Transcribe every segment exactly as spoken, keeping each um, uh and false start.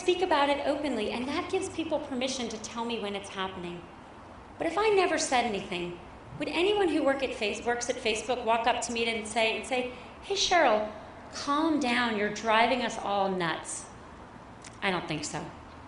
speak about it openly, and that gives people permission to tell me when it's happening. But if I never said anything, would anyone who work at face, works at Facebook walk up to me and say, and say, hey, Cheryl, calm down, you're driving us all nuts? I don't think so.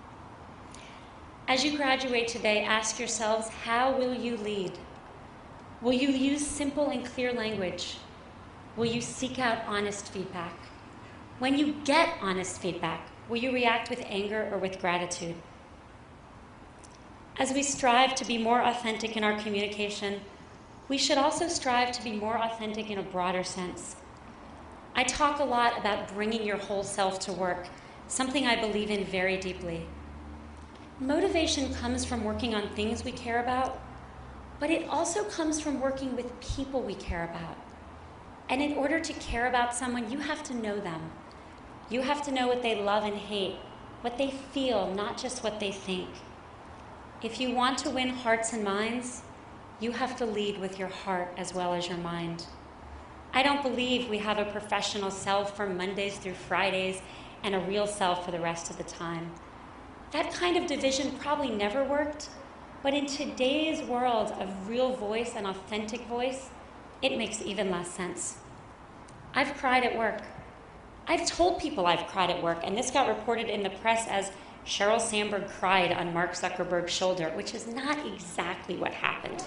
As you graduate today, ask yourselves, how will you lead? Will you use simple and clear language? Will you seek out honest feedback? When you get honest feedback, will you react with anger or with gratitude? As we strive to be more authentic in our communication, we should also strive to be more authentic in a broader sense. I talk a lot about bringing your whole self to work, something I believe in very deeply. Motivation comes from working on things we care about, but it also comes from working with people we care about. And in order to care about someone, you have to know them. You have to know what they love and hate, what they feel, not just what they think. If you want to win hearts and minds, you have to lead with your heart as well as your mind. I don't believe we have a professional self from Mondays through Fridays and a real self for the rest of the time. That kind of division probably never worked, but in today's world of real voice and authentic voice, it makes even less sense. I've cried at work. I've told people I've cried at work, and this got reported in the press as Sheryl Sandberg cried on Mark Zuckerberg's shoulder, which is not exactly what happened.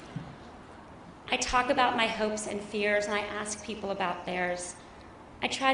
I talk about my hopes and fears, and I ask people about theirs. I try